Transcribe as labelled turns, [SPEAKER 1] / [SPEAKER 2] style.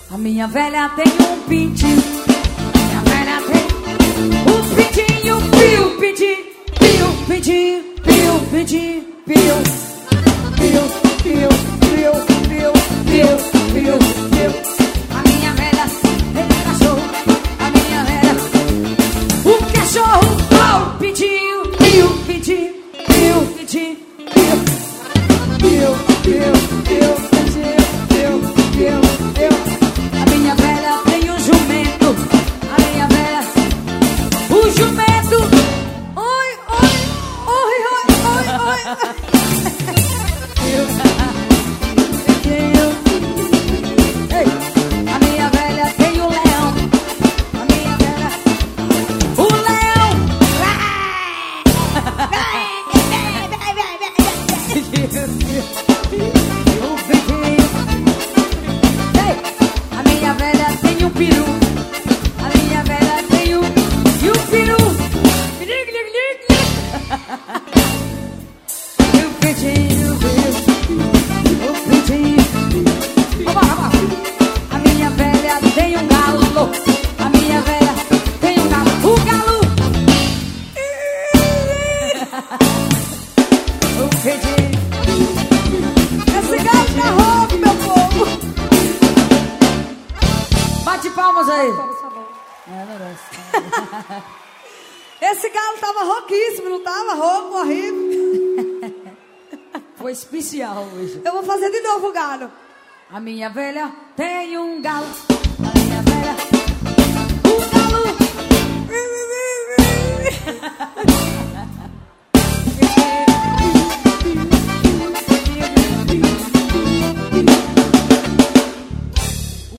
[SPEAKER 1] A minha velha tem um pintinho. Minha velha tem um pintinho. Piu, pintinho, piu, pintinho, piu, pintinho, piu, piu, piu, piu, piu, piu, piu, piu. A minha velha tem um cachorro. A minha velha, o cachorro, oh, pintinho, piu, pintinho, piu, pintinho, piu, piu, piu, piu, pintinho, piu, piu, piu. A minha velha tem um jumento. A minha velha, o jumento. Oi, oi, oi, oi, oi, oi. Ei, a minha velha tem um leão. A minha velha, o leão. Ei, a minha velha tem um peru. A minha velha tem um e um peru. O pintinho, o pintinho. A minha velha tem um galo. A minha velha tem um galo. O galo. O pintinho. Esse galo tá rouco, meu povo. Bate palmas aí. Esse galo tava rouquíssimo, não tava? Rouco, horrível. Foi especial hoje. Eu vou fazer de novo o galo. A minha velha tem um galo.